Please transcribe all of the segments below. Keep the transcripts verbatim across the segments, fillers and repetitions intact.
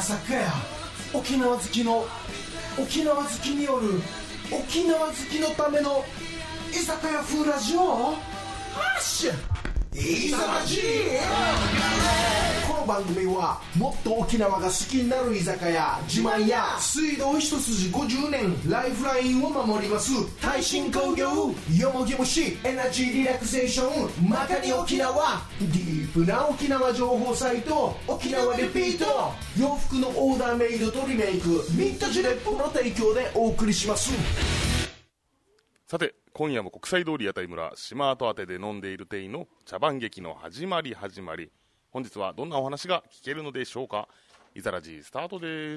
かや沖縄好きの沖縄好きによる沖縄好きのための居酒屋風ラジオハッシュいざまじこの番組はもっと沖縄が好きになる居酒屋自慢や水道一筋ごじゅうねんライフラインを守ります耐震工業よもぎ虫エナジーリラクゼーションまかに沖縄ディープな沖縄情報サイト沖縄リピート洋服のオーダーメイドとリメイクミッドジレップの提供でお送りします。 さて今夜も国際通り屋台村島跡宛てで飲んでいる店員の茶番劇の始まり始まり、本日はどんなお話が聞けるのでしょうか。いざらじスタートです。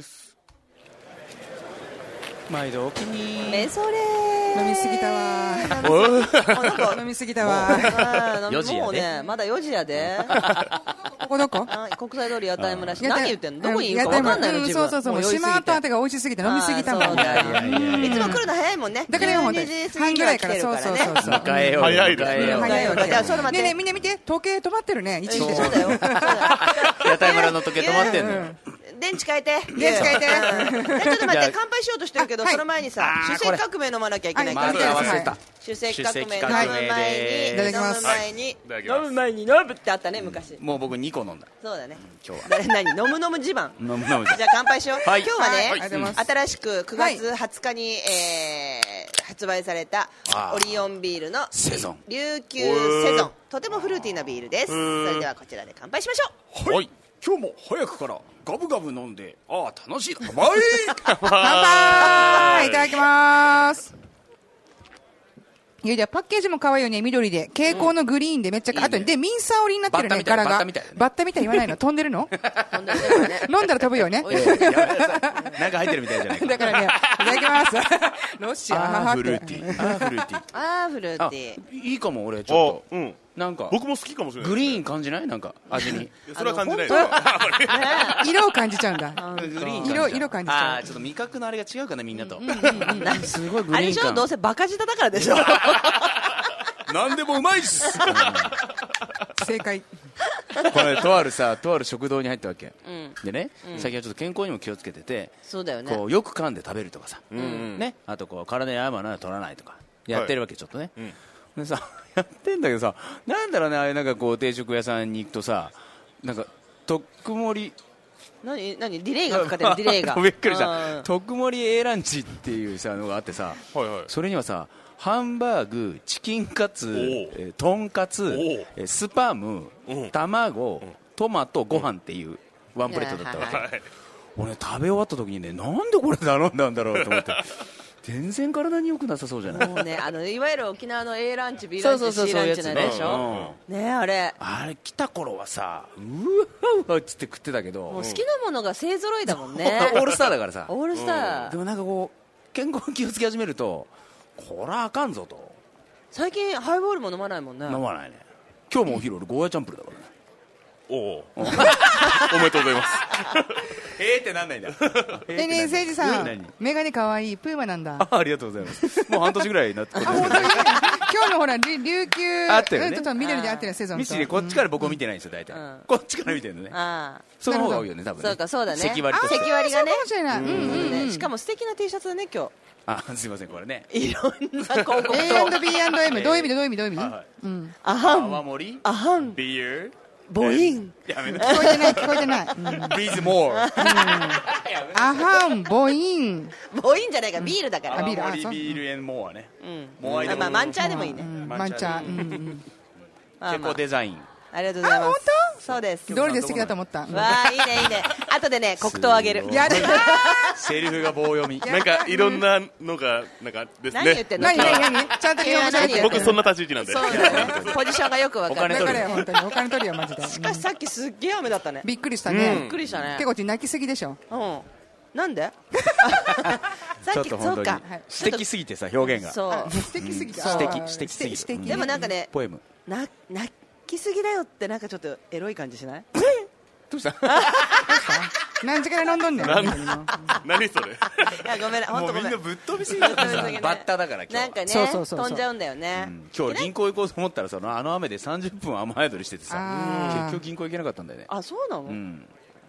毎度お気にメソレ飲みすぎたわ飲みすぎたわよじやでもうねまだよじやでここどこ国際通り屋台村し何言ってんのどこにいるか分かんないの自分そうそうそう島跡当てが美味しすぎて飲みすぎたもんいつも来るの早いもんねだから本当に半ぐらいからそうそうそう迎えよう早いですね早いよじゃあそれ待ってねえねえみんな見て時計止まってるねいちじでそうだよ屋台村の時計止まってんのよ電池変えて電池変えてちょっと待って乾杯しようとしてるけどその前にさ主席革命飲まなきゃいけないから主席革命飲む前に飲む前に飲む前に飲むってあったね昔もう僕にこ飲んだそうだね今日は何飲む飲む自慢飲む飲むじゃあ乾杯しよう今日はね新しくくがつはつかに発売されたオリオンビールのセゾン琉球セゾンとてもフルーティーなビールです。それではこちらで乾杯しましょう。はい今日も早くからガブガブ飲んでああ楽しい乾杯乾杯いただきますいやいやパッケージも可愛いよね緑で蛍光のグリーンでめっちゃ、うん、あとでミンサー織りになってるね柄がバッタみたいバッタみたい言わないの飛んでるの飲んだら飛ぶよねなんか入ってるみたいじゃないかだからねいただきますロッシーあーフルーティーあーフルーティーあーフルーティーいいかも俺ちょっと、うん、なんか僕も好きかもしれないグリーン感じないなんか味にそれは感じない色を感じちゃうんだグリーン色色感じちゃうあーちょっと味覚のあれが違うかなみんなとすごいグリーン感あれでしょどうせバカ舌だからでしょなんでもうまいっす正解これとあるさとある食堂に入ったわけ、 うん、 でね、 うん、 最近はちょっと健康にも気をつけててそうだよねこうよく噛んで食べるとかさ、 うんうんね、あとこう体に合うものは取らないとかやってるわけ、はい、ちょっとね、うん、でさやってんだけどさなんだろうねあれなんかこう定食屋さんに行くとさなんかとっくもり何何ディレイがかかってるディレイがびっくりしたとっくもり A ランチっていうさのがあってさ、はいはい、それにはさハンバーグ、チキンカツ、えとんかつ、スパム、卵、トマト、ご飯っていうワンプレートだったわけ。俺ね、食べ終わった時にね、なんでこれ頼んだんだろうと思って。全然体に良くなさそうじゃない。 もうね、あのいわゆる沖縄の A ランチ、B ランチ、C ランチなんでしょ。ねあれ。 あれ来た頃はさ、うわうわっつって食ってたけど。 もう好きなものが勢揃いだもんね。 オールスターだからさ。 オールスター。 でもなんかこう健康に気をつけ始めると。こらあかんぞと最近ハイボールも飲まないもんね飲まないね今日もお昼俺ゴーヤチャンプルだからねおおおめでとうございますえーってなんないんだねえねえ誠司さんメガネかわいいプーマなんだあ, ありがとうございますもう半年ぐらいになってことですけど今日のほら琉球合ってるねちょっと緑で合ってるセゾンとミシリこっちから僕を見てないんですよ大体、うん、こっちから見てるのねあその方が多いよね多分ねそうかそうだね席割りと席割りがねそうかもしれない、うんうんうん、 しかも素敵な T シャツだね今日あすいませんこれねいろんな広告とエーアンドビーアンドエム どういう意味でどういう意味どういう意味、はいうん、 アハン泡盛アハンビールボインやめ聞こえてない聞こえてない、うん、 ビーズモアアハンボインボインじゃないかビールだから泡盛ビールエンモアね、 うん、モアでもまあマンチャーでもいいね、うん、 マンチャー、うんうん、 結構デザインありがとうございます。 あ、本当？ そうです。 どれで素敵だと思った。わあ、いいねいいね。後でね黒糖あげる。 やる。 セリフが棒読み。 なんかいろんなのがなんかですね。 何言ってんの？ 何何何？ちゃんと日本語で。 僕そんな立ち位置なんで。 そうだね。ポジションがよくわかる。 お金取るよ本当にお金取るよマジで。 しかしさっきすっげえ雨だったね。 びっくりしたね。 びっくりしたね。 結構泣きすぎでしょ。 うん。なんで？ ちょっと本当に素敵すぎてさ表現が。 そう。 素敵すぎて。 素敵素敵すぎて。 でもなんかね。 ポエム。 なな来すぎだよってなんかちょっとエロい感じしない？ どうした何時から飲んどんねん。 何それ？ いやごめん本当ごめん。 みんなぶっ飛びすぎてさバッタだから今日なんかね飛んじゃうんだよね。 今日銀行行こうと思ったらさあの雨でさんじゅっぷん雨宿りしててさ結局銀行行けなかったんだよね。 あそうなの？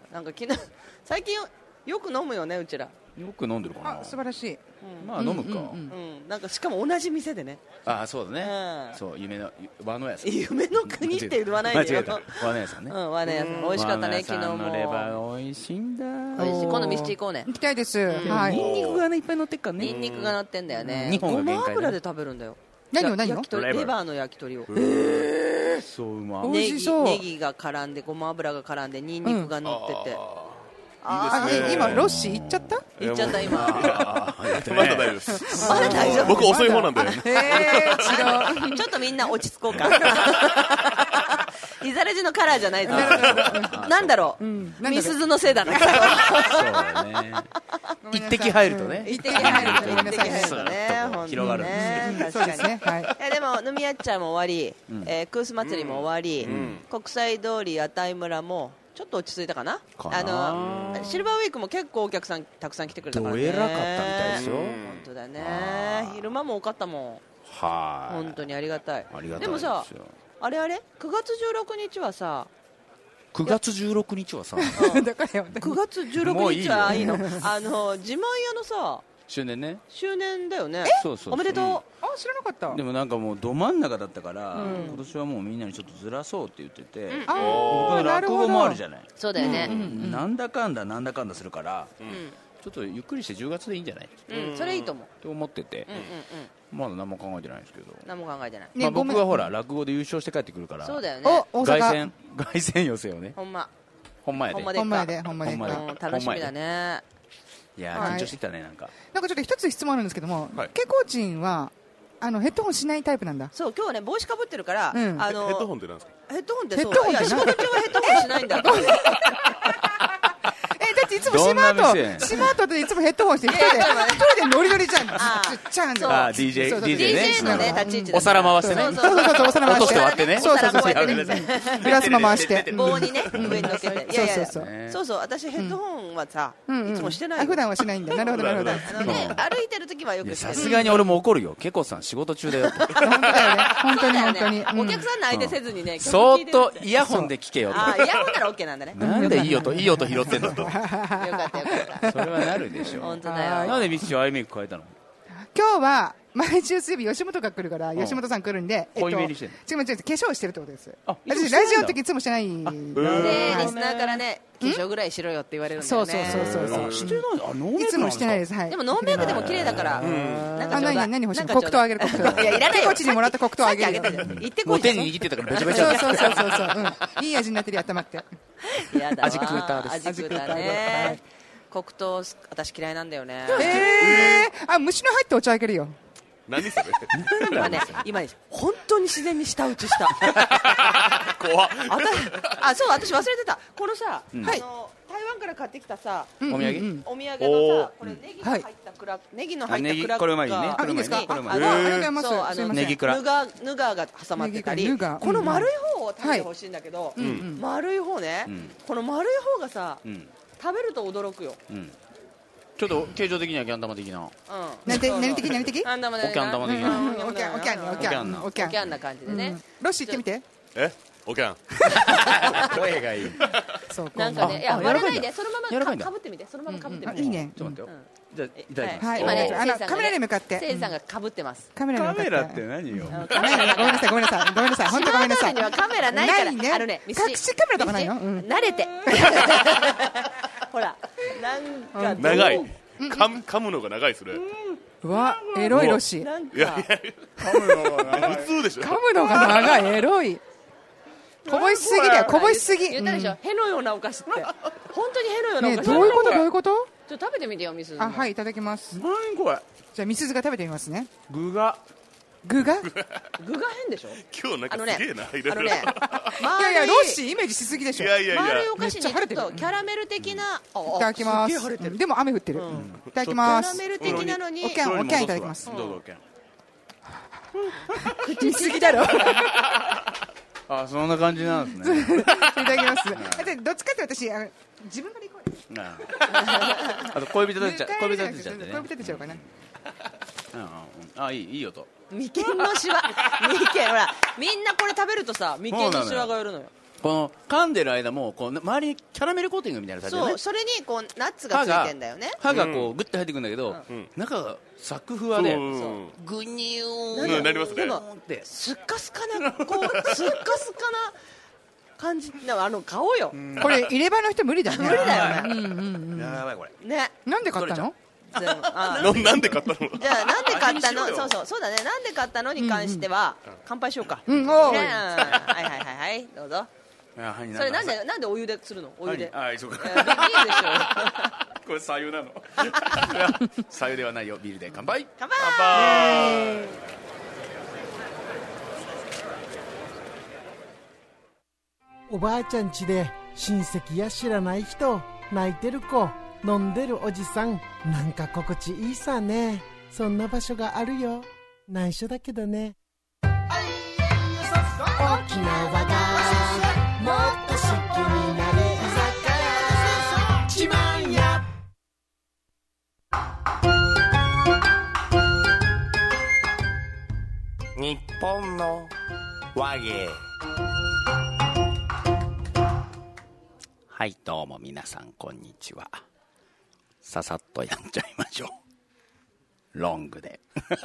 なんか昨日最近よく飲むよねうちら。 よく飲んでるかな。 素晴らしい。 まあ飲むか。 なんかしかも同じ店でね。 ああそうだね。そう夢の和の屋さん。 夢の国って言わないでよ。 和の屋さんね。 うん和の屋さん美味しかったね昨日も。 レバー美味しいんだ。 美味しい。今度ミスチ行こうね。 行きたいです。はい。 ニンニクがねいっぱい乗ってっからね。 ニンニクが乗ってんだよね。 日本がごま油で食べるんだよ。 何を何を？ レバーの焼き鳥を。 ええそううま。 ネギネギが絡んでごま油が絡んでニンニクが乗ってて。 あ今ロッシー行っちゃった？ 行っちゃった今。 まだ大丈夫です。 まだ大丈夫。 僕遅い方なんで。 ちょっとみんな落ち着こうか。イザレジのカラーじゃないぞ。なんだろう。みすずのせいだね。そうだね。一滴入るとね。 一滴入ると一滴入るとね。 広がるんですね。確かに。はい。 でも飲みやっちゃんも終わり、クース祭りも終わり、国際通り屋台村も。ちょっと落ち着いたかな。あのシルバーウィークも結構お客さんたくさん来てくれたからね。 どえらかったみたいですよ。 本当だね。昼間も多かったもん。はい。本当にありがたい。 ありがたいでもさ、あれあれくがつじゅうろくにちはさ。 くがつじゅうろくにちはさ。 くがつじゅうろくにちはいいの。あの自慢屋のさ。 周年ね。 周年だよね。 そうそう。 おめでとう。 あ知らなかった。 でもなんかもうど真ん中だったから今年はもうみんなにちょっとずらそうって言ってて。 ああ落語もあるじゃない。 そうだよね。 なんだかんだなんだかんだするからちょっとゆっくりしてじゅうがつでいいんじゃない。 それいいと思う。 って思っててまだ何も考えてないんですけど。 何も考えてない。 まあ僕はほら落語で優勝して帰ってくるから。 そうだよね。 凱旋凱旋寄せをね。 ほんま。 ほんまやで。 ほんまやでほんまで。 楽しみだね。 いや緊張してきたねなんか。 なんかちょっと一つ質問あるんですけども、ケコーチンはあのヘッドホンしないタイプなんだ。 そう今日はね帽子かぶってるからあのヘッドホンってなんですか。 ヘッドホンってそういや仕事中はヘッドホンしないんだ。 だっていつもシマートシマートでいつもヘッドホンして一人で一人でノリノリじゃん。ちゃんと。あ ディージェー ディージェーのね立ち位置。 お皿回してね。 そうそうそうお皿回して。 落として割ってね。 そうそうそう。グラスも回して。 棒にね上に乗っけて。いやいやそうそうそう私ヘッドホンはさいつもしてない。 普段はしないんだ。なるほどなるほど。 あのね歩いてる時はよくしてる。 さすがに俺も怒るよ。ケコさん仕事中だよ。 本当だよね。本当に本当に。 お客さんの相手せずにね。 そーっとイヤホンで聞けよと。 あイヤホンならオッケーなんだね。 なんでいい音いい音拾ってんだと。 よかったよかった。 それはなるでしょ。 本当だよ。 なんでミスチアイメイク変えたの。 今日は毎週水曜日吉本が来るから吉本さん来るんで濃いめにしてる。 違う違う化粧してるってことです。私ラジオの時いつもしてない。 でリスナーからね化粧ぐらいしろよって言われるんだよね。 そうそうそうそう。 してない。あノーメイク。 いつもしてないです。はい。 でもノーメイクでも綺麗だから。 なんか何何欲しい。黒糖あげる黒糖。 いやいらないよ。 こっちにもらった黒糖あげる。 言ってこい。 手に握ってたからべちゃべちゃ。 そうそうそうそう。いい味になってる頭って。 味クーターです。 味クーターね。黒糖私嫌いなんだよね。 えー、あ虫の入ったお茶あげるよ。 何それ。 今ね今ね本当に自然に舌打ちした。 怖っ。 あそう私忘れてたこのさあの台湾から買ってきたさお土産お土産のさこれネギの入ったクラネギの入ったクラッカー。 これうまいね。 あいいですか。 これうまい。 ありがとうございます。すみません。 ネギクラ。 ヌガーヌガーが挟まってたりこの丸い方を食べてほしいんだけど丸い方ねこの丸い方がさ食べると驚くよ。 ちょっと形状的にはキャン玉的な。 何的何的何的？ おキャン玉的な。 おキャンおキャンおキャンおキャンおキャンな感じでね。 ロッシー行ってみて。 えおキャン。 声がいい。 なんかねいや割れないでそのままかぶってみてそのままかぶってみて。 いいね。 ちょっと待ってよ。じゃいただきます。 はい今ねあのカメラに向かって。 せいさんがかぶってます。 カメラに向かって。 カメラって何よ。 カメラごめんなさいごめんなさいごめんなさい本当ごめんなさい。 にはカメラないからあのね隠しカメラとかないの？ 慣れて。ほらなんか長い。噛むのが長いそれ。 うわエロいロッシー。 いやいや噛むのが長い。普通でしょ。 噛むのが長いエロい。こぼしすぎだよこぼしすぎ。 言ったでしょへのようなお菓子って本当にへのようなお菓子。 どういうことどういうこと？ ちょっと食べてみてよみすず。 あはいいただきます。 何これ。 じゃあみすずが食べてみますね。 具が具が具が変でしょ。 今日なんかすげえな。 あのねいやいやロッシーイメージしすぎでしょ。 いやいやいや丸いお菓子にちょっとキャラメル的な。 いただきます。でも雨降ってる。いただきます。 キャラメル的なのにおキャンおキャンいただきます。 どうぞおキャン。 口すぎだろ。 あそんな感じなんですね。 いただきます。でどっちかって私あの自分から行こうよ。 あと恋人立てちゃ恋人立てちゃってね。 恋人立てちゃうかな。 あいいいい音。 眉間のシワ眉間ほらみんなこれ食べるとさ眉間のシワが寄るのよ。 ここの噛んでる間もこう周りにキャラメルコーティングみたいな感じでね。 そう、それにこうナッツがついてんだよね。 歯がこうグッと入ってくるんだけど、うん、中がサクふわで、グニューンなりますね。 スッカスカなこうスッカスカな感じな、あの顔よ。 これ入れ歯の人無理だね。 無理だよね。 うんうんうん、やばいこれ。 ね。なんで買ったの？ なんで買ったの？ じゃあなんで買ったの？そうそうそうだね。なんで買ったのに関しては乾杯しようか。 うん。 はいはいはいはいどうぞ。それなんでなんでお湯でするの？お湯で。 ああそうか。 ビールでしょ。これ左右なの。左右ではないよ。ビールで乾杯。 乾杯。 おばあちゃん家で親戚や知らない人、泣いてる子、飲んでるおじさん、なんか心地いいさね。そんな場所があるよ。内緒だけどね。沖縄がもっと好きになる居酒屋ちまんや。 日本の和芸。 はい、どうも皆さんこんにちは。ささっとやっちゃいましょう。ロングで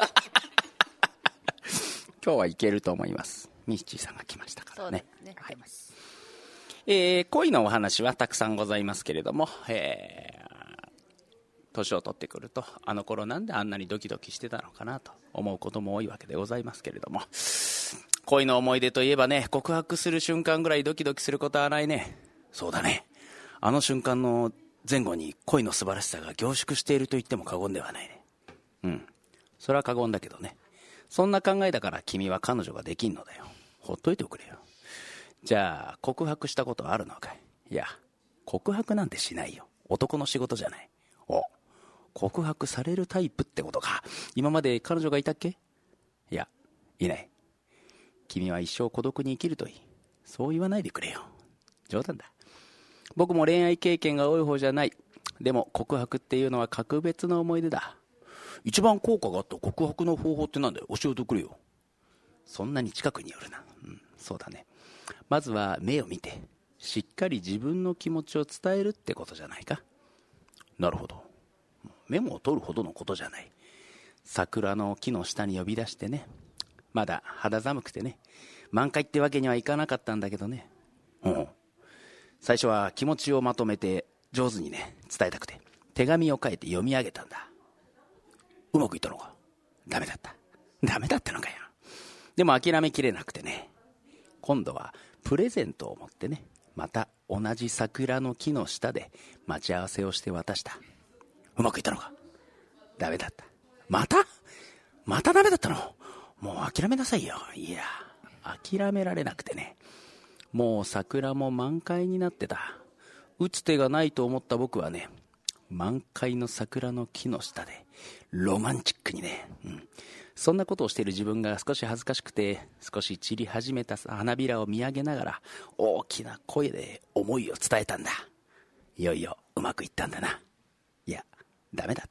今日はいけると思います。ミッチーさんが来ましたからね。 そうですね、 はい。えー、恋のお話はたくさんございますけれども、えー、年を取ってくるとあの頃なんであんなにドキドキしてたのかなと思うことも多いわけでございますけれども、恋の思い出といえばね、告白する瞬間ぐらいドキドキすることはないね。そうだね、あの瞬間の前後に恋の素晴らしさが凝縮していると言っても過言ではないね。うん、それは過言だけどね。そんな考えだから君は彼女ができんのだよ。ほっといておくれよ。じゃあ告白したことあるのかい？いや、告白なんてしないよ。男の仕事じゃない。お、告白されるタイプってことか。今まで彼女がいたっけ？いや、いない。君は一生孤独に生きるといい。そう言わないでくれよ。冗談だ。僕も恋愛経験が多い方じゃない。でも告白っていうのは格別の思い出だ。一番効果があった告白の方法ってなんだよ。教えてくれよ。そんなに近くに寄るな。うん、そうだね。まずは目を見てしっかり自分の気持ちを伝えるってことじゃないか。なるほど。メモを取るほどのことじゃない。桜の木の下に呼び出してね。まだ肌寒くてね、満開ってわけにはいかなかったんだけどね。うん。最初は気持ちをまとめて上手にね伝えたくて手紙を書いて読み上げたんだ。うまくいったのか？ダメだった。ダメだったのかよ。でも諦めきれなくてね、今度はプレゼントを持ってね、また同じ桜の木の下で待ち合わせをして渡した。うまくいったのか？ダメだった。またまたダメだったの？もう諦めなさいよ。いや、諦められなくてね、もう桜も満開になってた。打つ手がないと思った僕はね、満開の桜の木の下でロマンチックにね、うん、そんなことをしている自分が少し恥ずかしくて、少し散り始めた花びらを見上げながら大きな声で思いを伝えたんだ。いよいようまくいったんだな。いや、ダメだった。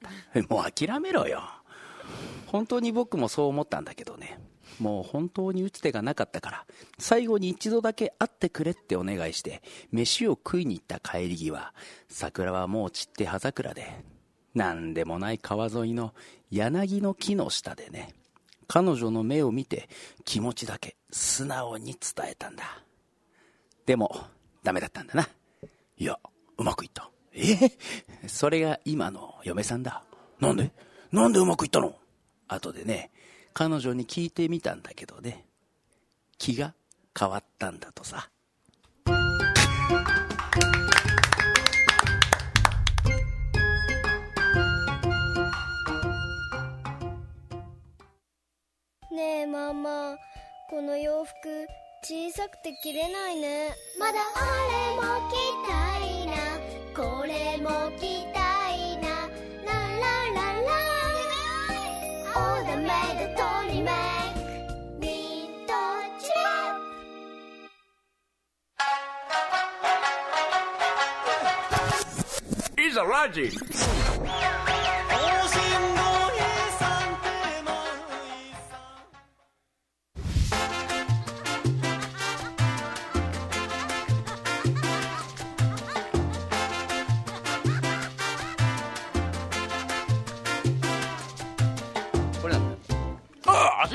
もう諦めろよ。本当に僕もそう思ったんだけどね、もう本当に打つ手がなかったから最後に一度だけ会ってくれってお願いして飯を食いに行った帰り際、桜はもう散って葉桜で、なんでもない川沿いの柳の木の下でね、彼女の目を見て気持ちだけ素直に伝えたんだ。でもダメだったんだな。いや、うまくいった。えー、それが今の嫁さんだ。なんでなんでうまくいったの？後でね、彼女に聞いてみたんだけどね、気が変わったんだとさ。 ねえママ、この洋服小さくて着れないね。まだあれも着たいな、これも着たいな、ララララオーダーメイドトリメイクミッドチップいざラジ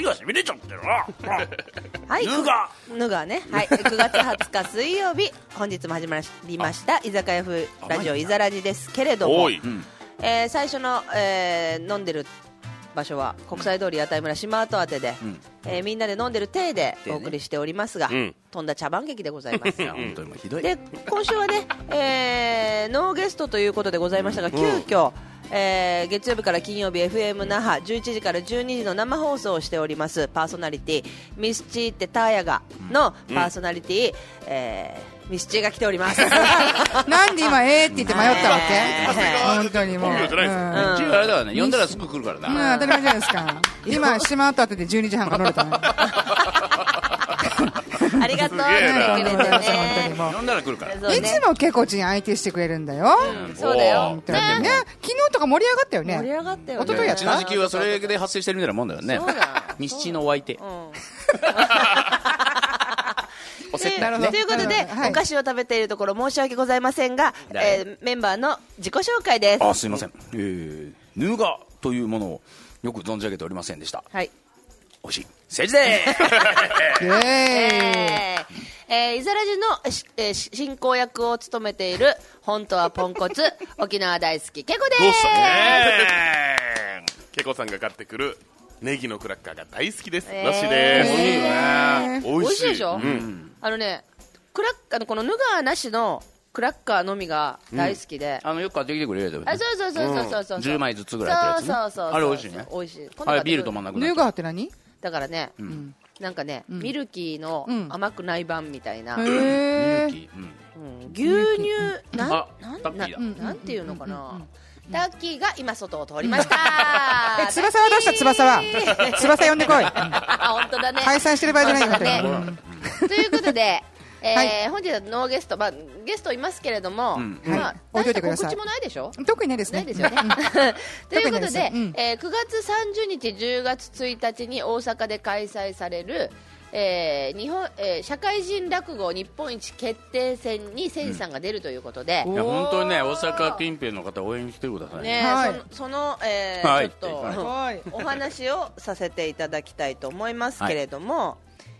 がしびれちゃってるなはい、 ぬがぬがね、はい、くがつはつか水曜日本日も始まりました居酒屋風ラジオいざらじですけれども、えー、最初の、えー、飲んでる場所は国際通り屋台村島跡宛てで、うんえー、みんなで飲んでる体でお送りしておりますが、ね、とんだ茶番劇でございます本当にもうひどい。 で今週はね、えー、ノーゲストということでございましたが、急遽、えー、月曜日から金曜日 エフエム 那覇じゅういちじからじゅうにじの生放送をしておりますパーソナリティミスチーってターヤガのパーソナリティ、うんえー、ミスチーが来ておりますなんで今えーって言って迷ったわけ本当にもう本名じゃないですか、うん、あれだからね呼んだらすぐ来るからな、 うん、当たり前じゃないですか今島跡当ててじゅうにじはんから乗れたねありがとうってくれてね呼んだら来るから、 ね、いつもケコチン相手してくれるんだよ、 うん、そうだよ、 ねね、昨日とか盛り上がったよね盛り上がったよね一昨日やったうちの時給はそれで発生してるみたいなもんだよねミスチのお相手、うんおせっかいね、ということで、はい、お菓子を食べているところ申し訳ございませんが、えー、メンバーの自己紹介です。 あ、すいません、えー、ヌーガというものをよく存じ上げておりませんでした。 はい、 おいしいせいじでーイエーイ、えーえー、イザラジの、えー、進行役を務めている本当はポンコツ沖縄大好きケコでーす。 どうしたねケコさんが買ってくるネギのクラッカーが大好きです、えー、らしいです。 えー、美味しいでしょ、うん、あのねクラッカーのこのヌガーなしのクラッカーのみが大好きで、 うん、あのよく買ってきてくれるやつ、 あ、そうそうそうそうそうそう、うん、 じゅうまいずつぐらい入ってるやつ、ね、 そうそうそうそう、 あれ美味しいね。 美味しい。 あれビールと真ん中ヌガーって何だからね、うん、なんかね、うん、ミルキーの甘くない版みたいな、 うん、 ミルキー、 うん、牛乳なんなんなんていうのかな、うんうんうん、タッキーが今外を通りましたえ、翼はどうした翼は翼呼んでこいあ、本当だね、 解散してる場合じゃないんだね、うん、ということで、えーはい、本日はノーゲスト、まあ、ゲストいますけれども、うんまあ、大した告知もないでしょ。 特にないですね。 ないですよねということで、うん、えー、くがつさんじゅうにちじゅうがつついたちに大阪で開催される、えー日本えー、社会人落語日本一決定戦にせいじさんが出るということで、 うん、いや本当にね大阪近辺の方応援してくださいね、 はい、その、そのえーはい、ちょっと、はい、お話をさせていただきたいと思いますけれども、はい、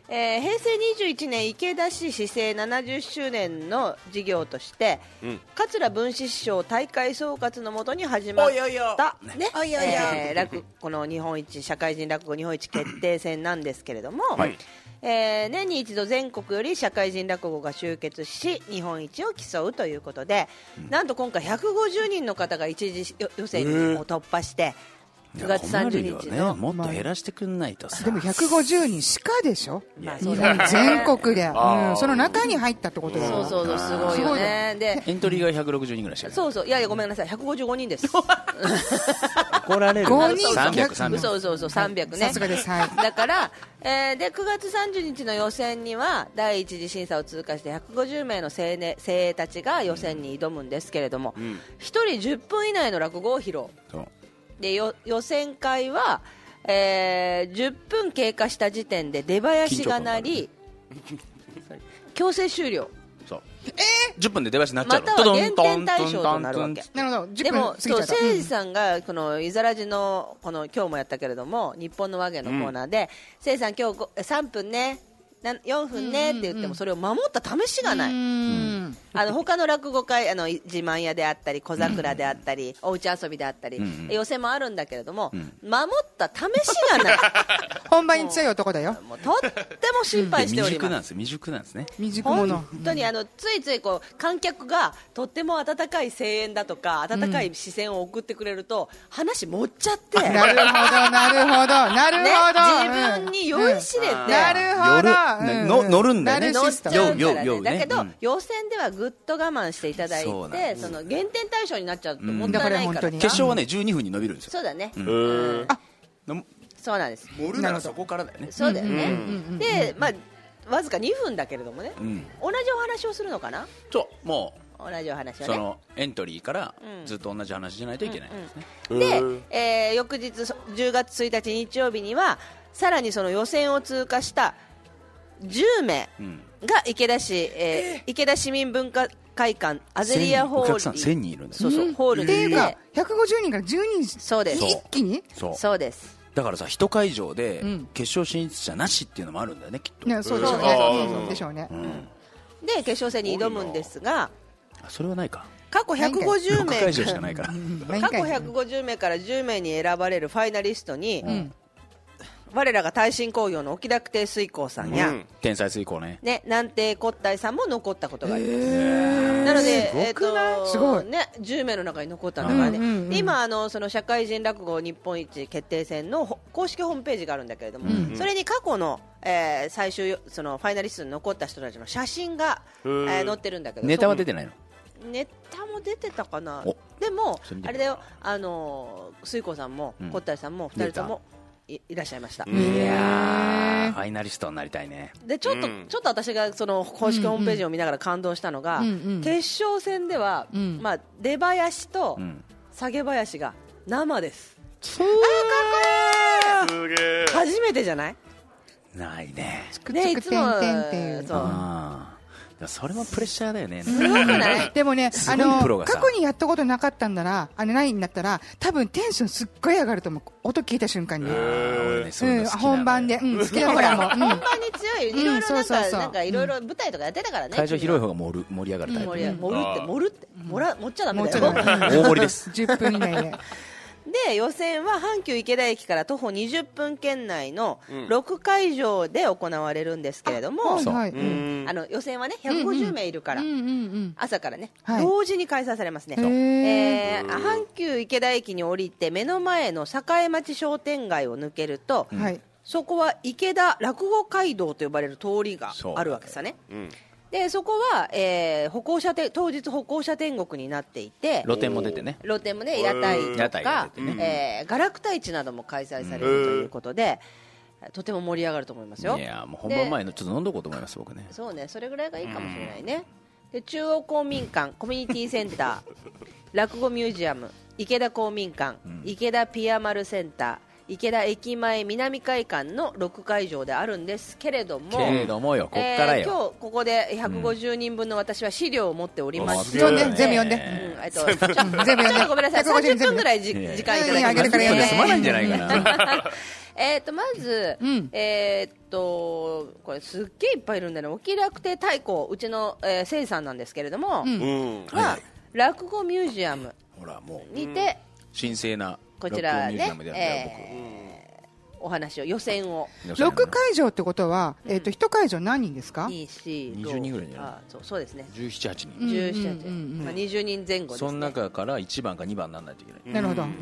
えー、へいせいにじゅういちねん池田市市政ななじゅっしゅうねんの事業として、うん、桂文枝師匠大会総括のもとに始まったね、えー、落この日本一社会人落語日本一決定戦なんですけれども、はい、えー、年に一度全国より社会人落語が集結し日本一を競うということで、うん、なんと今回ひゃくごじゅうにんの方が一次予選を突破して、くがつさんじゅうにちの、 ね、もっと減らしてくんないとさ、 でもひゃくごじゅうにんしかでしょ、まあ、そうだね、全国で、うん、その中に入ったってことだよ。 そうそうそう、すごいよね。でエントリーがひゃくろくじゅうにんぐらいしか、 そうそう、いやいやごめんなさい、ひゃくごじゅうごにんです怒られるごにん、 さんびゃく、さんびゃく、 そうそうそう、さんびゃくね、 さすがです、はい、 だから、えー、でくがつさんじゅうにちの予選には第一次審査を通過してひゃくごじゅうめいの精鋭、精鋭たちが予選に挑むんですけれども、うん、ひとりじゅっぷん以内の落語を披露。そうでよ予選会は、えー、じゅっぷん経過した時点で出囃子が鳴り強制終了。 そう、えー、じゅっぷんで出囃子鳴っちゃうの、 または減点対象となるわけ。 なるほど、 でもそう、誠司さんがこのイザラジのこの今日もやったけれども日本の和芸のコーナーで、誠司、うん、さん今日さんぷんねよんぷんねって言ってもそれを守った試しがない。うんあの他の落語会あの自慢屋であったり小桜であったり、うん、おうち遊びであったり、うん、予選もあるんだけれども、うん、守った試しがない本番に強い男だよ。 もうとっても心配しております。 未熟なんですね。 未熟者。 本当にあのついついこう観客がとっても温かい声援だとか温かい視線を送ってくれると、うん、話持っちゃって、 なるほどなるほどなるほど、 ね、自分に酔いしれて、うん、 なるほど、 ね、の乗るんだよね。 乗っちゃうんだからね。 ねだけど、うん、予選ではぐっと我慢していただいて、そ, その減点対象になっちゃうともったいないから、うん、 決勝はねじゅうにふんに伸びるんですよ。 そうだね、 うんうん、 あそうなんです。 盛るならそこからだよね。 そうだよね、うん、で、まあ、わずかにふんだけれどもね、うん、同じお話をするのかな。 そうもう同じお話をね、 そのエントリーからずっと同じ話じゃないといけないんですね、 うんうんうん、で、えー、翌日じゅうがつついたち日曜日にはさらにその予選を通過したじゅうめいが池田市、えー、池田市民文化会館アゼリアホール、お客さんせんにんいるんだ。 そうそう、ホールで、っていうかひゃくごじゅうにんからじゅうにん、 そうです、 一気に、 そうそうです。 だからさ一会場で決勝進出者なしっていうのもあるんだよねきっと。 ね、そうでしょうね。でしょうね。 で決勝戦に挑むんですが、 それはないか。 過去ひゃくごじゅうめい会場しかないから過去ひゃくごじゅうめいからじゅうめいに選ばれるファイナリストに、うん、我らが耐震工業の沖楽亭水工さんや、うん、 天才水工ねね南帝骨体さんも残ったことがあります。なので、えーとすごいね、じゅうめいの中に残ったんだからね、うんうんうん、今あのその社会人落語日本一決定戦の公式ホームページがあるんだけれども、うんうん、それに過去の、えー、最終そのファイナリストに残った人たちの写真が、えー、載ってるんだけど、 ネタは出てないの？ ネタも出てたかな。でもあれだよ、あの水耕さんも骨体さんもふたりとも い, いらっしゃいました。いやファイナリストになりたいね。 でちょっと、うん、ちょっと私がその公式ホームページを見ながら感動したのが、うんうん、決勝戦では、うん、まあ、出囃子と下げ囃子が生です。 うん、あーかっこいい。すげー。初めてじゃない？ ないね。 ね、いつもそうそれもプレッシャーだよね。 すごくない？ でもね、あの過去にやったことなかったんだら、あのないんだったら、多分テンションすっごい上がると思う。音聞いた瞬間に。本番で、うん、好きなほらも。 本番に強い。いろいろなんかなんかいろいろ舞台とかやってたからね。 会場広い方が盛る盛り上がるタイプ。 盛るって盛るって盛ら盛っちゃダメだよ。大盛りです。 じゅっぷん以内で。 で予選は阪急池田駅から徒歩にじゅっぷん圏内のろくかいじょうで行われるんですけれども、あの予選はねひゃくごじゅうめいいるから朝からね同時に開催されますね。えー、阪急池田駅に降りて目の前の栄町商店街を抜けると、うん、そこは池田落語街道と呼ばれる通りがあるわけですよね。でそこは、えー、歩行者て当日歩行者天国になっていて、 露店も出てね、 露店もね、屋台とか、ね、えー、ガラクタ市なども開催されるということで、とても盛り上がると思いますよ。 いやもう本番前のちょっと飲んどこうと思います僕ね。 そうね、それぐらいがいいかもしれないね。で中央公民館コミュニティセンター落語ミュージアム池田公民館、うん、池田ピアマルセンター池田駅前南会館のろくかいじょうであるんですけれども、 けれどもよ、こっからよ、 えー、今日ここでひゃくごじゅうにんぶんの私は資料を持っております、 うん、全部読んで、 うん、えっと、全部読んでごめんなさい、さんじゅっぷんぐらいじ時間いただきます、 ね、すまないんじゃないかなえっとまず、うん、えっとこれすっげえいっぱいいるんだね。沖楽亭太鼓うちの、えー、せいさんなんですけれども、うん、は、はい、落語ミュージアムにて神聖なこちらね、えー、お話を予選をろくかいじょうってことは、えー、といち会場何人ですか？ にじゅうにんぐらいじゃない？あ、 そう、そうですね、 じゅうなな、はちにん、 じゅうなな、はちにん、まあ、にじゅうにんぜん後ですね。 その中からいちばんかにばんにならないといけない、 うん、なるほど、うんうん、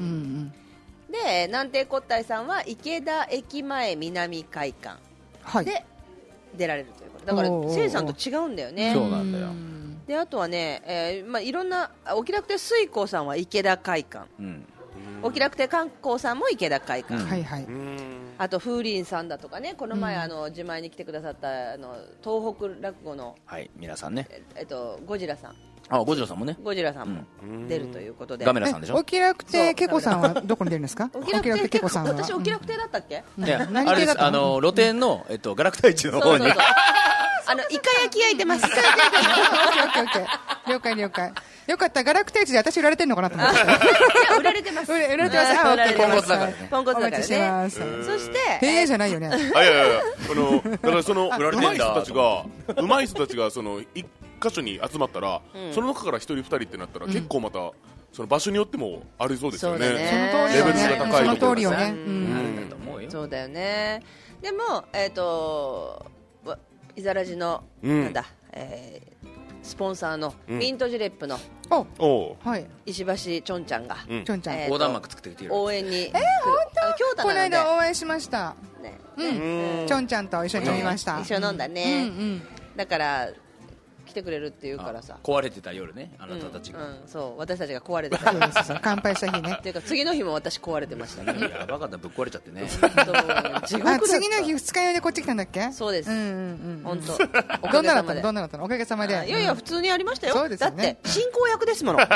で南帝骨体さんは池田駅前南会館で出られるということ、はい、だからせいさんと違うんだよね。 そうなんだよ。 であとはね、えーまあ、いろんな沖楽亭水耕さんは池田会館、うん、沖楽亭観光さんも池田会館、うん、はいはい、あと風鈴さんだとかね、この前、うん、あの自前に来てくださったあの東北落語の、 はい、皆さんね、 ええっと、ゴジラさん、 あ、ゴジラさんもね、 ゴジラさんも出るということで、 ガメラさんでしょ。 沖楽亭けこさんはどこに出るんですか？ 沖楽亭けこさんは私沖楽亭だったっけ？ いや、あれです、あの露店の、えっと、ガラクタ市の方にあのイカ焼き焼いてます。 了解了解。よかった、ガラクタ市で私売られてるのかなと思って。 売られてます。 売られてます。あ、オッケー。 ポンコツだからね。 ポンコツだからね。そして、 へえじゃないよね。 あ、いやいや、このだからその上手い人たちが上手い人たちがその一箇所に集まったら、その中から一人二人ってなったら結構またその場所によってもありそうですよね。レベルが高いところですね。 そうだよね。でもえっとイザラジのなんだ。スポンサーのミントジレップの石橋ちょんちゃんが横断幕作ってきてる応援に来る。 京都この間応援しました。ちょんちゃんと一緒に飲みました。 一緒に飲んだね。だから来てくれるっていうからさ、 壊れてた夜ね、あなたたちが、 そう、私たちが壊れてた夜乾杯した日ね。 っていうか次の日も私壊れてましたね。 やばかった、ぶっ壊れちゃってね。 地獄だった。次の日二日酔いでこっち来たんだっけ？ そうです。本当。 どんなだったの？どんなだったの？おかげさまで。 いやいや普通にありましたよ。だって進行役ですもの。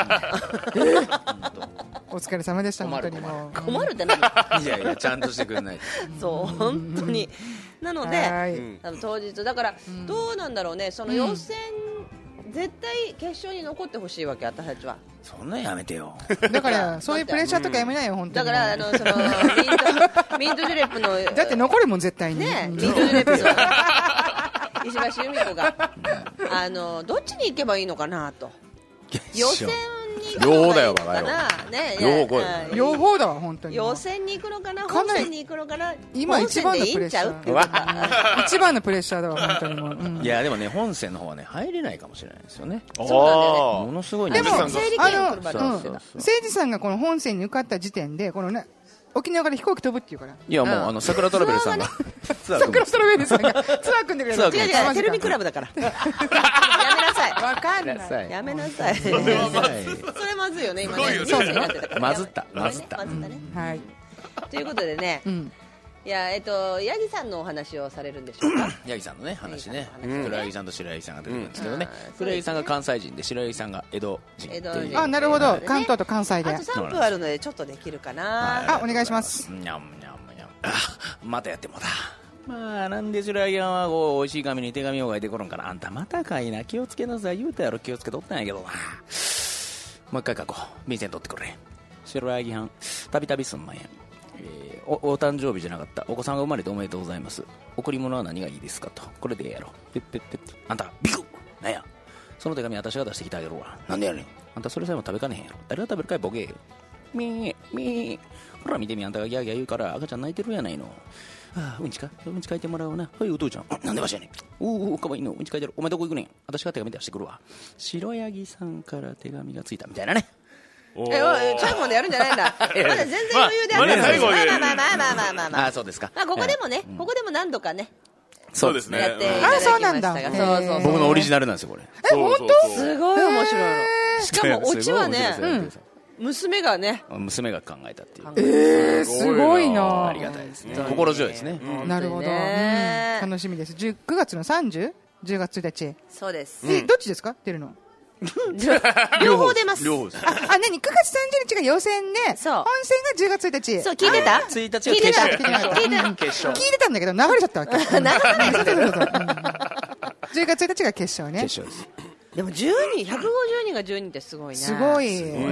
お疲れ様でした。本当にもう困るって何？ いやいやちゃんとしてくれない。 そう本当に。なので当日だからどうなんだろうね、その予選絶対決勝に残ってほしいわけ、私たちは。 そんなんやめてよ。 だからそういうプレッシャーとかやめないよ、本当に。 だからあのそのミントミントジュレップのだって残るもん絶対にね、ミントジュレップの石橋由美子があのどっちに行けばいいのかなと。予選に行くのがいいのかな、ね、 両方両方だわ本当に。 予選に行くのかな、本戦に行くのかな。 今一番のプレッシャー。一番のプレッシャーだわ本当にもう、うん、 いやでもね本戦の方はね入れないかもしれないですよね。 そうなんだよね。 ものすごいね。 でもあの整理券来るまで誠司さんがこの本戦に受かった時点でこのね沖縄から飛行機飛ぶっていうから。 いやもう、うん、あの桜トラベルさんが桜トラベルさんがツアー組んでくれる。 違う違う、テレビクラブだからやめなさい。 わかんない。 やめなさい。それまずいよね今ね。 まずったまずった。 まずったね。 はい。 ということでね。いやえっと八木さんのお話をされるんでしょうか。 八木さんのね話ね。黒柳さんと白柳さんが出てくるんですけどね。黒柳さんが関西人で白柳さんが江戸人っていう。 あ、なるほど。関東と関西で。 あとさんぷんあるのでちょっとできるかな。 あ、お願いします。 にゃんにゃんにゃん。またやってもだ。まあなんで白柳さんはこう美味しい紙に手紙を書いてこるんかな。あんたまたかいな、気をつけなさい言うたやろ。気をつけとったんやけどな。もう一回書こう。便箋取ってくれ。白柳さんたびたびすんまんや。えー、お, お誕生日じゃなかったお子さんが生まれておめでとうございます。贈り物は何がいいですかと。これでええやろ。ペッペッペッ。あんたビクッなんやその手紙私が出してきてあげるわ。なんでやねん。あんたそれさえも食べかねへんやろ。誰が食べるかいボケ。みーみーほら見てみ、あんたがギャーギャー言うから赤ちゃん泣いてるやないの。ああうんちかうんち書いてもらおうな。はいお父ちゃん。なんでわしやねん。おおかわいいのうんち書いてる。お前どこ行くねん。私が手紙出してくるわ。白柳さんから手紙がついたみたいなね。 え、最後までやるんじゃないんだ。まだ全然余裕である。まあまあまあまあまあまあまあまあ。 あ、そうですか。 まあここでもね、ここでも何度かね。 そうですね。 やっていただきましたが、そうそう。 僕のオリジナルなんですよこれ。 え、本当？ すごい面白いの。しかもオチはね、娘がね、 娘が考えたっていう。 ええ、すごいな。 ありがたいですね。心強いですね。 なるほど。楽しみです。くがつのさんじゅう、じゅうがつついたち。 そうです。 え、どっちですか？出るの？ 両方出ます。 両方です。 あ、あ、なにくがつさんじゅうにちが予選で、本戦がじゅうがつついたち。 そう、聞いてた？ ついたち聞いてた？ 聞いてた。聞いてたんだけど流れちゃったわけ。流れない。じゅうがつついたちが決勝ね。 決勝です。 でもじゅうにん、ひゃくごじゅうにんがじゅうにんってすごいね。 すごい。うん。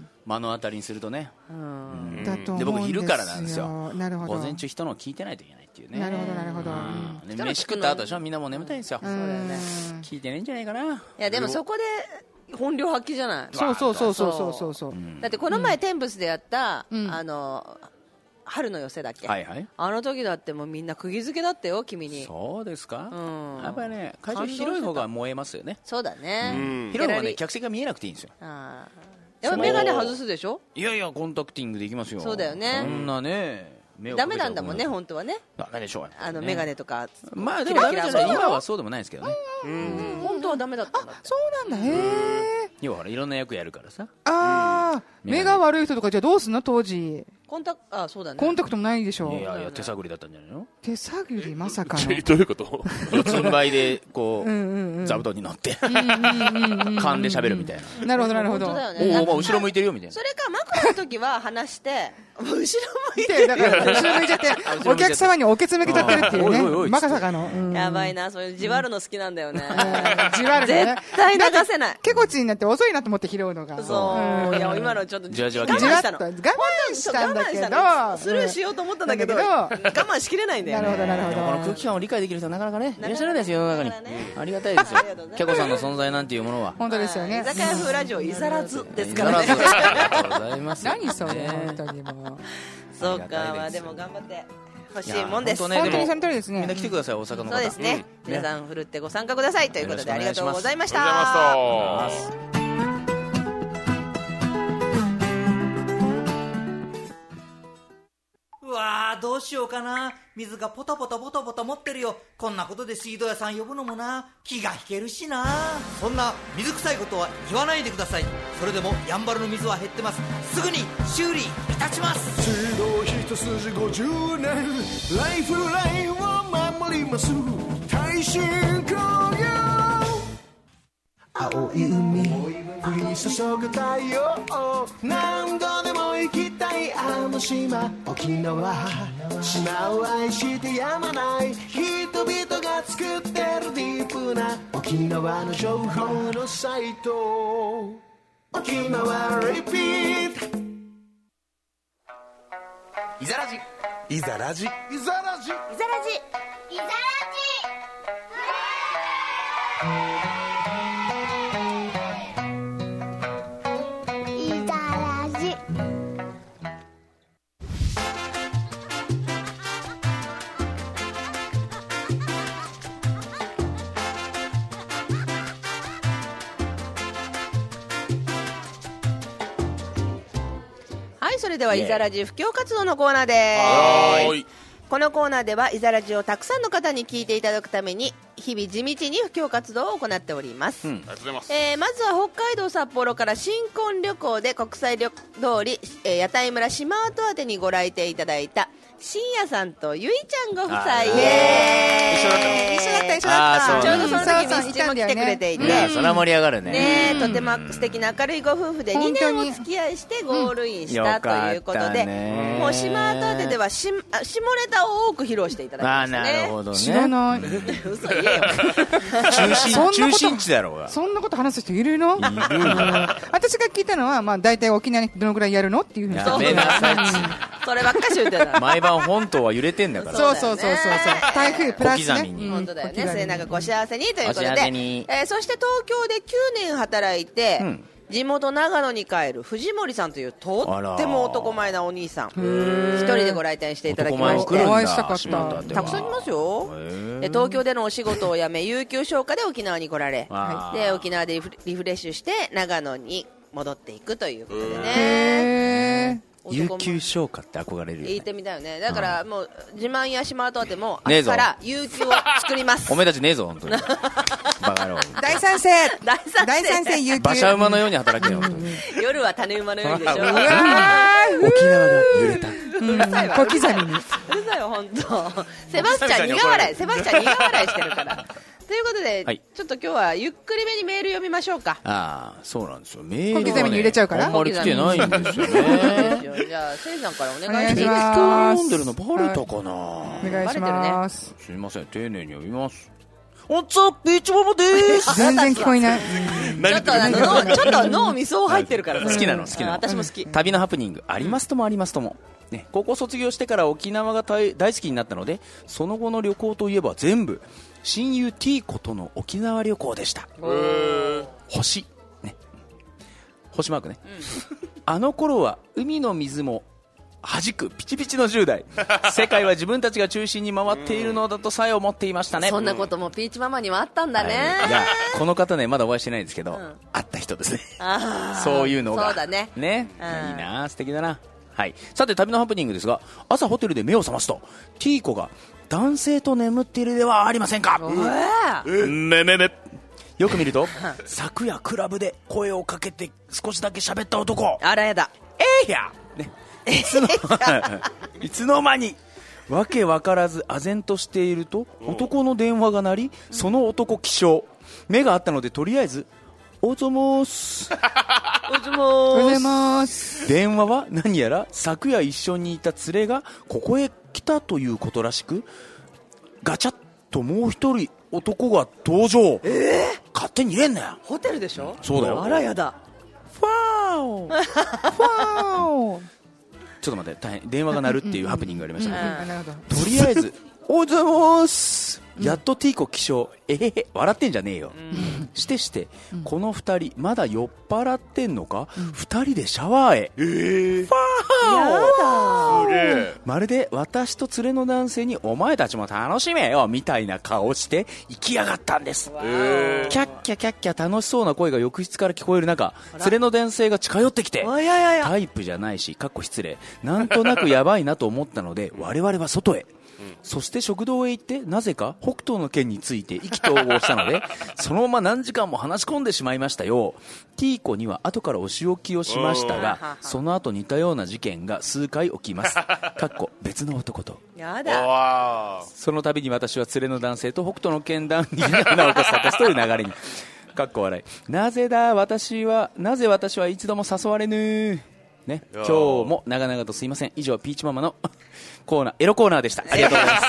目の当たりにするとね。 だと思うんですよ。 で僕昼からなんですよ。 なるほど。 午前中人の聞いてないといけないっていうね。 なるほどなるほど。 飯食った後でしょ、みんなもう眠たいんですよ。 そうだよね。 聞いてないんじゃないかな。いやでもそこで本領発揮じゃない。 そうそうそうそうそうそう。 だってこの前テンブスでやったあの春の寄せだっけ。 はいはい。 あの時だってもうみんな釘付けだったよ君に。 そうですか。やっぱりね会場広い方が燃えますよね。 そうだね。 広い方がね客席が見えなくていいんですよ。 ああ。やっぱメガネ外すでしょ。 いやいやコンタクティングできますよ。 そうだよね。 そんなね。 ダメなんだもんね本当はね。 ダメでしょう。 あのメガネとか。 まあでもダメじゃない。今はそうでもないですけどね。 本当はダメだったんだ。 そうなんだ。へえ。 要はほらいろんな役やるからさ。 ああ。目が悪い人とかじゃどうすんの当時。 コンタクト、あ、そうだね。 コンタクトもないでしょ。 いやいや手探りだったんじゃないの。 手探りまさかの。 どういうこと？ 四つん這いでこう座布団に乗って勘で喋るみたいな。 なるほどなるほど。 おお後ろ向いてるよみたいな。 それか枕の時は話して後ろ向いてだから後ろ向いちゃってお客様におけつ向けちゃってるっていうね。まさかの。 やばいな、そういうじわるの好きなんだよね。 じわるね。 絶対流せない。 けこちになって遅いなと思って拾うのが。 そう。いや今のちょっとじわじわ我慢したの。 我慢したんだけど。 スルーしようと思ったんだけど我慢しきれないんだよ。 なるほどなるほど。 この空気感を理解できる人はなかなかねいらっしゃるんですよ世の中に。ありがたいですよ。キャコさんの存在なんていうものは。 本当ですよね。 居酒屋風ラジオいざらずですからね。 ありがとうございます。 何それ本当にもう。 そうか、まあでも頑張って欲しいもんです。 本当にその通りですね。 みんな来てください大阪の方。 そうですね。皆さんふるってご参加くださいということでありがとうございました。 ありがとうございました。 うわーどうしようかな。水がポタポタポタポタ持ってるよ。こんなことで水道屋さん呼ぶのもな、気が引けるしな。そんな水臭いことは言わないでください。それでもやんばるの水は減ってます。すぐに修理いたします。 水道一筋ごじゅうねん、ライフラインを守ります。耐震工業、青い海降り注ぐ太陽、何度でも行きたいあの島沖縄。島を愛してやまない人々が作ってるディープな沖沖縄の情報のサイト沖縄リピートいざらじいざらじいざらじいざらじいざらじいざらじはい、それではイザラジ布教活動のコーナーです。このコーナーではイザラジをたくさんの方に聞いていただくために日々地道に布教活動を行っております、うん、ありがとうございます。えー、まずは北海道札幌から新婚旅行で国際通り、えー、屋台村島跡宛てにご来店いただいた深夜さんとゆいちゃんご夫妻で一緒だった一緒だった一緒だったちょうどその時ミスチも来てくれていて、 ね、それは盛り上がるね。 ね、とても素敵な明るいご夫婦でにねんお付き合いしてゴールインしたということで、うん、もう島跡宛てではし下ネタを多く披露していただきましたね。 あ、なるほどね。 知らない嘘言えよ中心中心地だろうが。 そんなこと話す人いるの？いる私が聞いたのは、まあ、大体沖縄にどのくらいやるのっていうふうに。 やめなさい。 そればっかし言ってた。 毎晩本島は揺れてんだから。 そうそうそうそうそう。台風プラスね。 小刻みに。 本当だよね。末永くご幸せにということで。えー、そして東京できゅうねん働いて、うん、地元長野に帰る藤森さんというとっても男前なお兄さん、一人でご来店していただきまして、 お会いしたかった。 たくさんいますよ。で東京でのお仕事を辞め有給消化で沖縄に来られ、で沖縄でリフ、リフレッシュして長野に戻っていくということでね。 有給消化って憧れるよね。 言ってみたよね。だからもう自慢や島跡あっても明日から有給を作ります。 おめえたちねえぞ本当に。バカ野郎。 大賛成。 大賛成。 大賛成有給。 馬車馬のように働けよ。 夜は種馬のようにでしょ。うわ沖縄が揺れた。 小刻みに。 うるさいよ本当。セバスチャン苦笑い。セバスチャン苦笑いしてるから。ということで、はい、ちょっと今日はゆっくりめにメール読みましょうか。 ああ、そうなんですよ。メールは、ね、 小刻みに揺れちゃうから。 あんまり来てないんですよね。 じゃあ、せいさんからお願いします。 お願いします。 読んでるのバレたかな、 はい、お願いします。 すみません、丁寧に読みます。おっつぁピーチママです。 全然聞こえない。 ちょっとあの脳、ちょっと脳みそ入ってるから。 好きなの、好きなの。 私も好き。 旅のハプニング、ありますともありますとも。ね、高校卒業してから沖縄が大好きになったので、その後の旅行といえば全部親友 T 子との沖縄旅行でした。星、ね、星マークね、うん、あの頃は海の水も弾くピチピチのじゅう代世界は自分たちが中心に回っているのだとさえ思っていましたね。 そんなこともピーチママにはあったんだね、 はい、いやこの方ねまだお会いしてないんですけど、うん、会った人ですね。あそういうのがそうだね、 ね、いいな素敵だな。はい、さて旅のハプニングですが、朝ホテルで目を覚ますと T 子が男性と眠っているではありませんか。めめめよく見ると昨夜クラブで声をかけて少しだけ喋った男、 あらやだえいや、ね、いつのいつの間にわけわからず唖然としていると男の電話が鳴り、その男起床、目があったのでとりあえずおざもーすおざもーすます電話は何やら昨夜一緒にいた連れがここへ来たということらしく、ガチャッともう一人男が登場。えー、勝手に入れんなよ。 ホテルでしょ。 そうだよ。 あらやだ。 ファーファーちょっと待って、大変電話が鳴るっていうハプニングがありましたね、 うんうんうん、 とりあえずおざもーすやっと T 子起床、えへへ笑ってんじゃねえよ、うん、してして、うん、この二人まだ酔っ払ってんのか、うん、二人でシャワーへ、えー、ファーやだまるで私と連れの男性にお前たちも楽しめよみたいな顔して行きやがったんです。えー、キャッキャキャッキャ楽しそうな声が浴室から聞こえる中、連れの男性が近寄ってきて、タイプじゃないしかっこ失礼なんとなくやばいなと思ったので我々は外へ、うん、そして食堂へ行ってなぜか北斗の拳について意気投合したのでそのまま何時間も話し込んでしまいましたよ。 T 子には後からお仕置きをしましたがその後似たような事件が数回起きますかっこ別の男と。 やだ。 その度に私は連れの男性と北斗の拳談義に花を起こしたという流れにかっこ笑い。なぜだ私はなぜ私は一度も誘われぬね、今日も長々とすいません。以上ピーチママのコーナーエロコーナーでした。ありがとうございます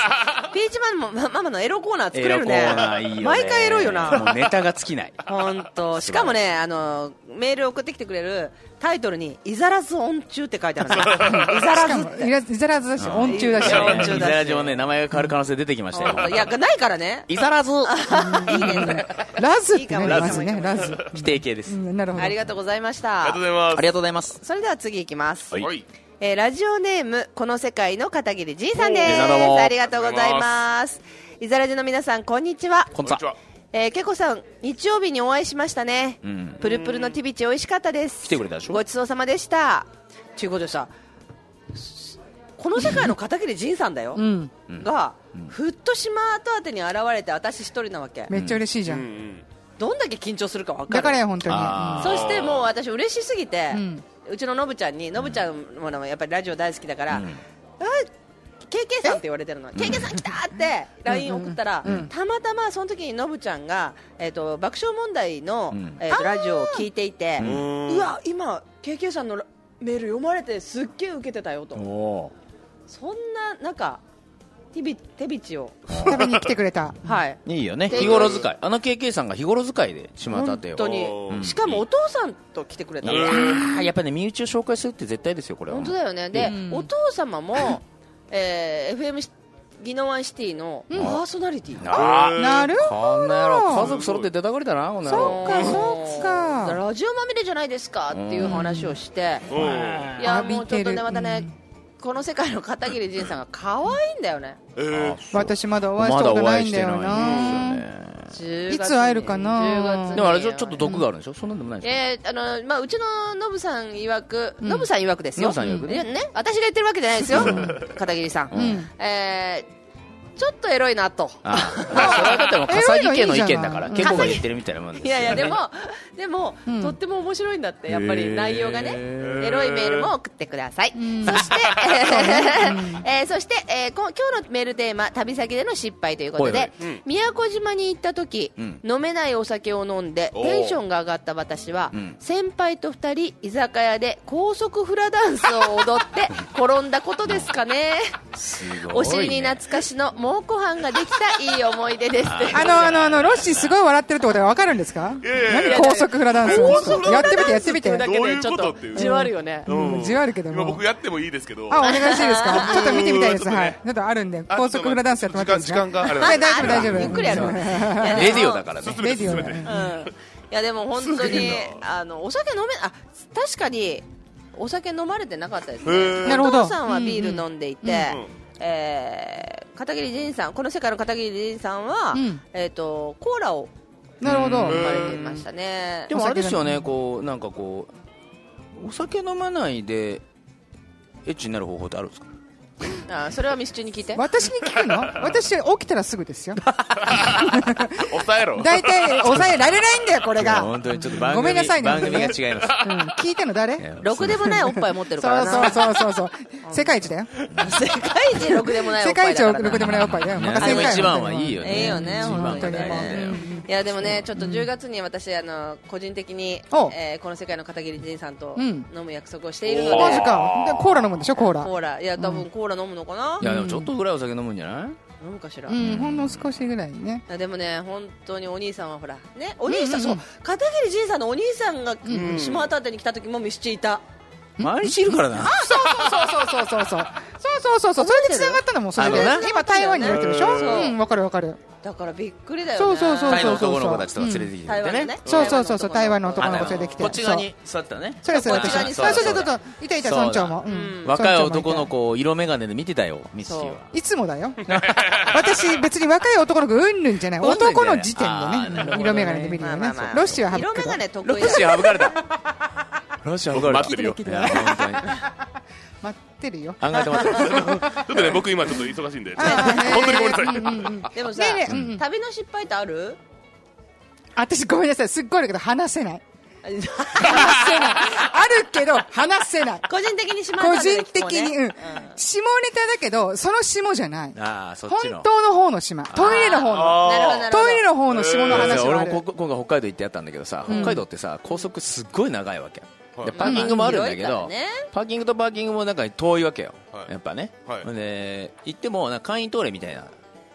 ピーチママママのエロコーナー作れるね。 エロコーナーいいよね。 毎回エロいよな。 もうネタが尽きない。 本当。しかもね、あのメール送ってきてくれるタイトルにイザラズ音中って書いてあるんですよ。イザラズって。 イザラズだし、音中だし。 イザラジもね、名前が変わる可能性出てきましたよ。 いや、ないからね。 イザラズ。 いいね。 ラズってね、ラズね、ラズ。 否定形です。 なるほど。 ありがとうございました。 ありがとうございます。 ありがとうございます。 それでは次いきます。 はい。 えー、ラジオネームこの世界の片桐仁さんです。ありがとうございます。イザラジの皆さん、こんにちは。 こんにちは。 えー、けこさん、日曜日にお会いしましたね。うん、プルプルのティビチ美味しかったです。 来てくれたでしょ。 ごちそうさまでした。ということでさ、この世界の片桐仁さんだよ、うん、が、うん、ふっと島後当てに現れて私一人なわけ。 めっちゃ嬉しいじゃん、うんん、どんだけ緊張するか分かる。 だからや本当に。 そしてもう私嬉しすぎて、うん、うちののぶちゃんに、のぶちゃんもやっぱりラジオ大好きだから、うん、あケーケー さんって言われてるの。ケーケーさん来たって ライン 送ったら、うんうん、たまたまその時にのぶちゃんが、えー、と爆笑問題の、うんえー、とラジオを聞いていて、うわ今 ケーケー さんのメール読まれてすっげえ受けてたよと。そんななんか手び手びちを食べに来てくれた。 はい、 いいよね。日頃使い、あの ケーケー さんが日頃使いで島立てを。 本当に、うん、しかもお父さんと来てくれた。いややっぱり、ね、身内を紹介するって絶対ですよこれは。 本当だよね。で、うん、お父様もえー、エフエム ギノワンシティのパーソナリティ、うん、 あなるほど。 家族揃って出たがりだな。 そっかそっか。 ラジオまみれじゃないですかっていう話をして、うん、いやもうちょっとねまたね、うん、この世界の片桐仁さんが可愛いんだよね、 えー、私まだお会いしたことないんだよな。いつ会えるかな。 でもあれちょっと毒があるんでしょ。そんなんでもないでしょ。 えー、あのまあうちのノブさん曰く、ノブさん曰くですよ。 ノブさん曰くね。 ね、私が言ってるわけじゃないですよ。片桐さん。うん、えーちょっとエロいなと。 ああそれはだっても笠木家の意見だから結構が言ってるみたいなもんですよ、ね、 いやいやでもでも、うん、とっても面白いんだってやっぱり内容がね。エロいメールも送ってください。そして、えー、そして、えー、今日のメールテーマ旅先での失敗ということで、うん、宮古島に行った時、うん、飲めないお酒を飲んでテンションが上がった私は、うん、先輩と二人居酒屋で高速フラダンスを踊って転んだことですかね。 すごいね。 お尻に懐かしの蒙古飯ができたいい思い出です。 あのあのあのロッシーすごい笑ってるってことがわかるんですか。何高速フラダンス。やってみてやってみて。 どういうことっていう。 じわるよね。 じわるけども。 今僕やってもいいですけど。 あお願いしていいですか。ちょっと見てみたいです。はい。ちょっとあるんで高速フラダンスやってもらっていいですか。 時間がある。 大丈夫大丈夫。 ゆっくりやろう。レディオだからね。 レディオだね。いやでも本当にあのお酒飲めあ確かにお酒飲まれてなかったですね。 なるほど。 お父さんはビール飲んでいて。えー、片桐仁さんこの世界の片桐仁さんは、うん、えーとコーラをなるほど飲まれていましたね。 でもあれですよねこうなんかこうお酒飲まないでエッチになる方法ってあるんですか。 あそれはミスチュに聞いて。 私に聞くの。私起きたらすぐですよ。 抑えろ。 大体抑えられないんだよこれが。 本当にちょっと番組ごめんなさいね。 番組が違います。うん、 聞いてんの誰？ ろくでもないおっぱい持ってるからな。 そうそうそうそう世界一だよ。 世界一ろくでもないおっぱいだから。世界一ろくでもないおっぱいだよ。 またでも一番はいいよね。 いいよね本当に。いやでもねちょっとじゅうがつに私あの個人的にえこの世界の片桐仁さんと飲む約束をしているので。 マジか。でコーラ飲むんでしょコーラ。 コーラいや多分コーラ飲むのかな。 いやでもちょっとぐらいお酒飲むんじゃない。 飲むかしら。 うんほんの少しぐらいね。 でもね本当にお兄さんはほらねお兄さんそう片桐仁さんのお兄さんが島当てに来た時もミスチいた。 毎日いるからな。 あそうそうそうそうそうそうそうそうそうそうそれで繋がったのもそれで今台湾にいるでしょ。うんわかるわかる。 だからびっくりだよね。 そうそうそうそう。 タイの男の子たちとか連れてきてね。 そうそうそうそう台湾の男の子連れてきて。 こっち側に座ってたね。 それそれ。そうそうそうそう。いたいた村長も。 若い男の子を色眼鏡で見てたよミスチーは。 いつもだよ。私別に若い男の子うんぬんじゃない。男の時点でね色眼鏡で見るよね。ロッシーは省く。 色眼鏡得意。 ロッシーは省かれた。ロッシーは省かれた。 待ってるよ。 本当に。 待ってるよ。 考えて待ってる。ちょっとね僕今ちょっと忙しいんで本当にごめんなさい。 でもさ旅の失敗ってある？ 私ごめんなさいすっごいあるけど話せない。話せない。あるけど話せない。 個人的に下個人的にうん下ネタだけどその下じゃない。 ああそっちの本当の方の島トイレの方のトイレの方の下の話はある。 俺も今回北海道行ってやったんだけどさ北海道ってさ高速すっごい長いわけ。でパーキングもあるんだけど、ね、パーキングとパーキングもなんか遠いわけよ、はい、やっぱね、はい、で行ってもなんか簡易トイレみたいな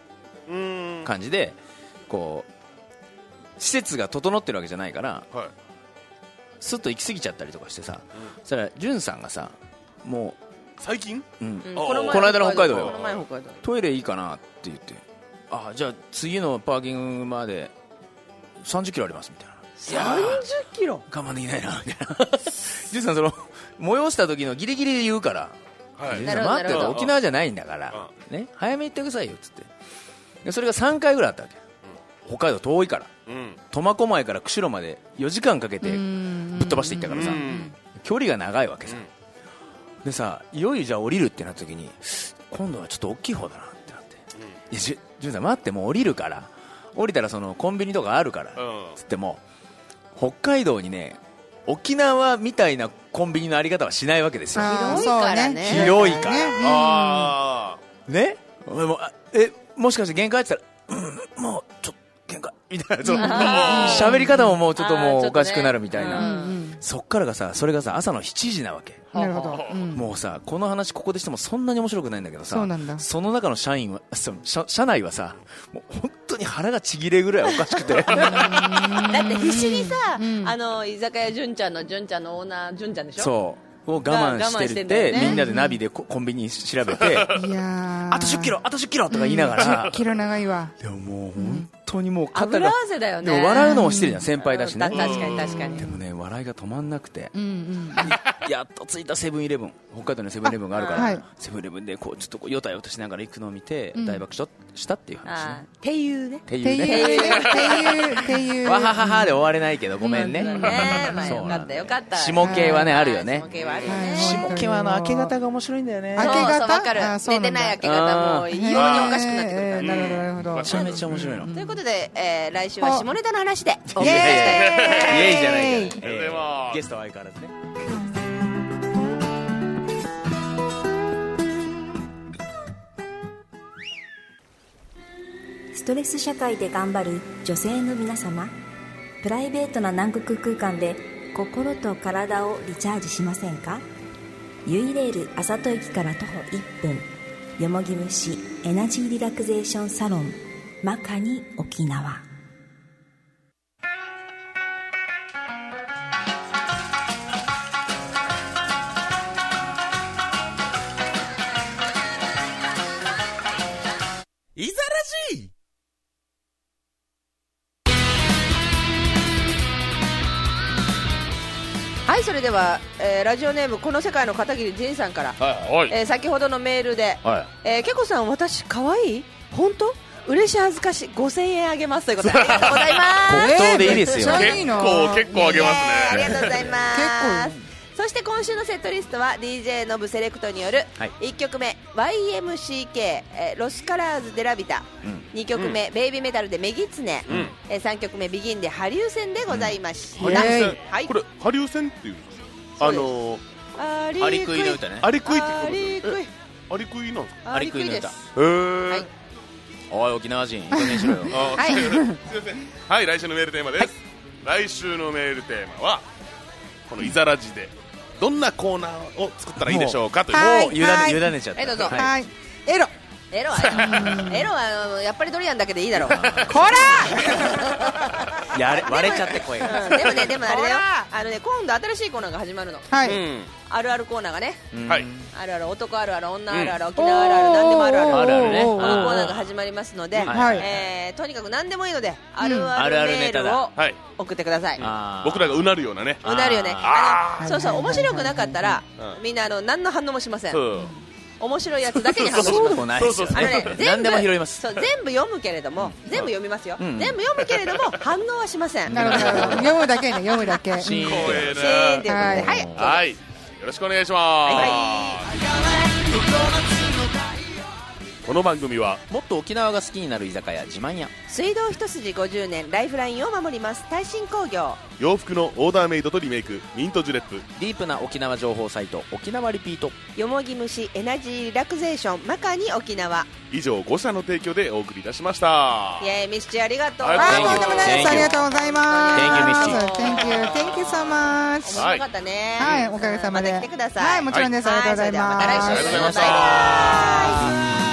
感じでこう施設が整ってるわけじゃないから、はい、スッと行き過ぎちゃったりとかしてさ、うん、そしたらジュンさんがさもう最近、 うん、この間の北海道よトイレいいかなって言って、あじゃあ次のパーキングまでさんじゅっキロありますみたいな。 さんじゅっキロ我慢できないなみたいなジュンさんその催した時のギリギリで言うから、はい、待ってて沖縄じゃないんだから、ね、早めに行ってくださいよっつってでそれがさんかいぐらいあったわけ、うん、北海道遠いから、うん、苫小牧から釧路までよじかんかけてぶっ飛ばしていったからさ距離が長いわけさ、うん、でさいよいよじゃあ降りるってなった時に今度はちょっと大きい方だなってなって、うん、いやジュンさん待ってもう降りるから降りたらそのコンビニとかあるから、うん、つっても北海道にね沖縄みたいなコンビニのあり方はしないわけですよ。 広いからね広いから、ね、あねもえもしかして限界って言ったら、うん、もうちょっと限界みたいな喋り方ももうちょっともうおかしくなるみたいな、ねうん、そっからがさそれがさ朝のしちじなわけ。 なるほど、うん、 もうさこの話ここでしてもそんなに面白くないんだけどさ そ, その中の社員はその 社, 社内はさもう本当に腹がちぎれぐらいおかしくてだって必死にさ、うん、あの居酒屋純ちゃんの純ちゃんのオーナー純ちゃんでしょそうを我慢してるって、ね、みんなでナビで コ, コンビニ調べていやあとじゅっキロあとじゅっキロとか言いながら、うん、 じゅっキロ長いわ。 でももう本当にもう肩が油汗だよね。 でも笑うのも失礼じゃん先輩だしね、 うん、確かに確かに。 でもね笑いが止まんなくて、うんうん、やっと着いたセブンイレブン北海道にセブンイレブンがあるから、はい、セブンイレブンでこうちょっとこうよたよたしながら行くのを見て、うん、大爆笑したっていう話ね。 っていうねっていうねっていうわはははで終われないけどごめんね、うんねまあ、よかったよかった下系はねあるよね。 下系はあるよね。 下系はあの明け方が面白いんだよね。 明け方そう分かる寝てない明け方も異様におかしくなってくるから、ね、 なるほどなるほどめちゃめちゃ面白いの、うん、 ということで、えー、来週は下ネタの話でイエーイイエーイじゃないから、えー、ゲストは相変わらずね。 ストレス社会で頑張る女性の皆様、プライベートな南国空間で心と体をリチャージしませんか？ユイレールあさと駅から徒歩いっぷん、よもぎ虫エナジーリラクゼーションサロンマカニ沖縄。 いざらじはい、それでは、えー、ラジオネームこの世界の片桐仁さんから、はいえー、先ほどのメールで、はいえー、けこさん私可愛い本当嬉しい恥ずかしいごせんえんあげますということでありがとうございます黒糖でいいですよ。 結構結構あげますね。 ありがとうございます。そして今週のセットリストは ディージェー ノブセレクトによるいっきょくめ ワイエムシーケー、えー、ロスカラーズデラビタ、うん、にきょくめ、うん、ベイビーメタルでメギツネ、うんえー、さんきょくめビギンでハリウセンでございました、うんはい、これハリウセンっていうあのー、アリクイの歌ね。 アリクイってアリクイアリクイなんですか？ アリクイの歌。へー、はい、 おい沖縄人いい加減しろよはい、すいませんはい、来週のメールテーマです、はい、来週のメールテーマはこのイザラジでどんなコーナーを作ったらいいでしょうかという。 もう委ね、委ねちゃった。 えどうぞ。 はい。エロ。 エロはエロはやっぱりドリアンだけでいいだろう。こら。やれ割れちゃって声が。 うん、でもねでもあれだよ。あのね今度新しいコーナーが始まるの。 はい。 あるあるコーナーがね。 はい。 あるある男あるある女あるある沖縄あるある何でもあるある。 あるあるね。 このコーナーが始まりますので、えとにかく何でもいいのであるあるメールを送ってください。 僕らがうなるようなね。 うなるよね。あのそうそう面白くなかったらみんなあの何の反応もしません。面白いやつだけに反応します。 そうでもないですよ。あのね、全部拾います。 そう全部読むけれども、全部読みますよ。全部読むけれども反応はしません。 なるほど。読むだけね、読むだけ。 シーン。 シーンってはいはい。よろしくお願いします。はい。この番組はもっと沖縄が好きになる居酒屋自慢屋、 水道一筋ごじゅうねんライフラインを守ります耐震工業、 洋服のオーダーメイドとリメイクミントジュレップ、 ディープな沖縄情報サイト沖縄リピート、 よもぎ虫エナジーリラクゼーションマカニ沖縄、 以上ご社の提供でお送りいたしました。 イエーイミスチありがとう。 あーとんでもないです。ありがとうございます。 Thank you ミスチ Thank you Thank you so much。 面白かったね。 はいおかげさまで。 また来てください。 はいもちろんです。ありがとうございます。 また来週。 ありがとうございました。